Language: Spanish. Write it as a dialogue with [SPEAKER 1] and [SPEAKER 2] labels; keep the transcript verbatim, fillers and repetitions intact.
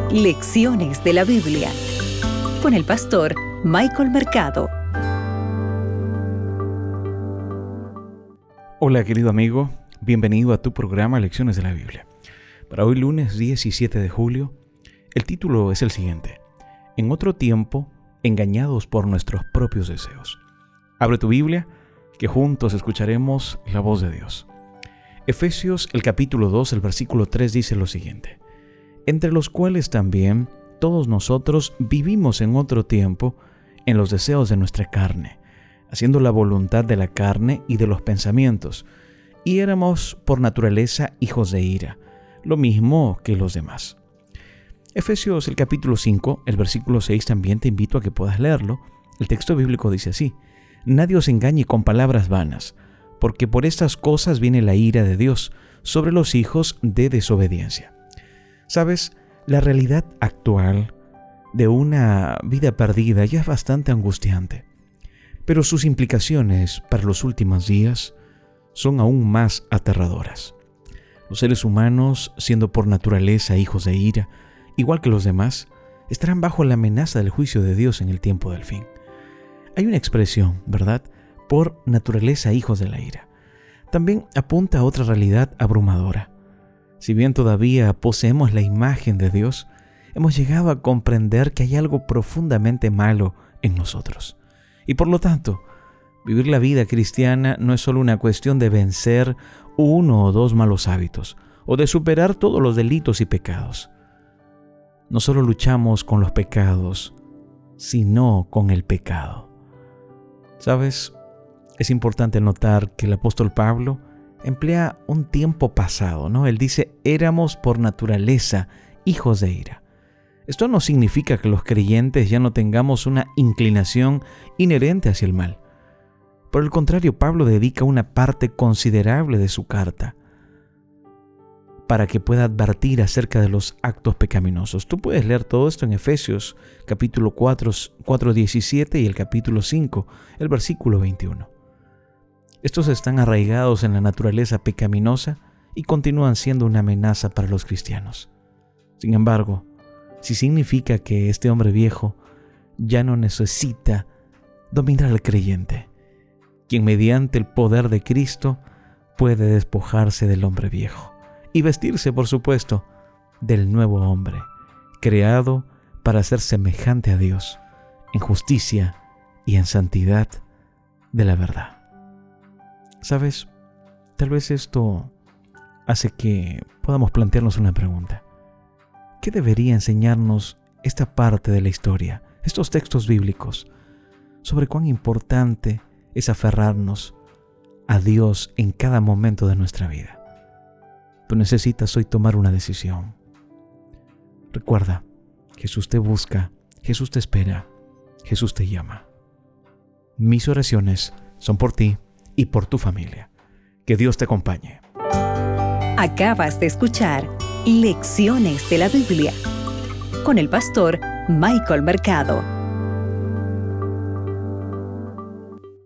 [SPEAKER 1] Lecciones de la Biblia con el pastor Michael Mercado.
[SPEAKER 2] Hola querido amigo, bienvenido a tu programa Lecciones de la Biblia. Para hoy lunes diecisiete de julio, el título es el siguiente: En otro tiempo, engañados por nuestros propios deseos. Abre tu Biblia, que juntos escucharemos la voz de Dios. Efesios, el capítulo dos, el versículo tres dice lo siguiente: entre los cuales también todos nosotros vivimos en otro tiempo en los deseos de nuestra carne, haciendo la voluntad de la carne y de los pensamientos, y éramos por naturaleza hijos de ira, lo mismo que los demás. Efesios, el capítulo cinco, el versículo seis, también te invito a que puedas leerlo. El texto bíblico dice así: nadie os engañe con palabras vanas, porque por estas cosas viene la ira de Dios sobre los hijos de desobediencia. Sabes, la realidad actual de una vida perdida ya es bastante angustiante, pero sus implicaciones para los últimos días son aún más aterradoras. Los seres humanos, siendo por naturaleza hijos de ira, igual que los demás, estarán bajo la amenaza del juicio de Dios en el tiempo del fin. Hay una expresión, ¿verdad? Por naturaleza hijos de la ira. También apunta a otra realidad abrumadora. Si bien todavía poseemos la imagen de Dios, hemos llegado a comprender que hay algo profundamente malo en nosotros. Y por lo tanto, vivir la vida cristiana no es solo una cuestión de vencer uno o dos malos hábitos, o de superar todos los delitos y pecados. No solo luchamos con los pecados, sino con el pecado. ¿Sabes? Es importante notar que el apóstol Pablo emplea un tiempo pasado, ¿no? Él dice, éramos por naturaleza hijos de ira. Esto no significa que los creyentes ya no tengamos una inclinación inherente hacia el mal. Por el contrario, Pablo dedica una parte considerable de su carta para que pueda advertir acerca de los actos pecaminosos. Tú puedes leer todo esto en Efesios capítulo cuatro, cuatro diecisiete y el capítulo cinco, el versículo veintiuno. Estos están arraigados en la naturaleza pecaminosa y continúan siendo una amenaza para los cristianos. Sin embargo, sí significa que este hombre viejo ya no necesita dominar al creyente, quien mediante el poder de Cristo puede despojarse del hombre viejo y vestirse, por supuesto, del nuevo hombre, creado para ser semejante a Dios, en justicia y en santidad de la verdad. ¿Sabes? Tal vez esto hace que podamos plantearnos una pregunta. ¿Qué debería enseñarnos esta parte de la historia, estos textos bíblicos, sobre cuán importante es aferrarnos a Dios en cada momento de nuestra vida? Tú necesitas hoy tomar una decisión. Recuerda, Jesús te busca, Jesús te espera, Jesús te llama. Mis oraciones son por ti y por tu familia. Que Dios te acompañe.
[SPEAKER 1] Acabas de escuchar Lecciones de la Biblia con el pastor Michael Mercado.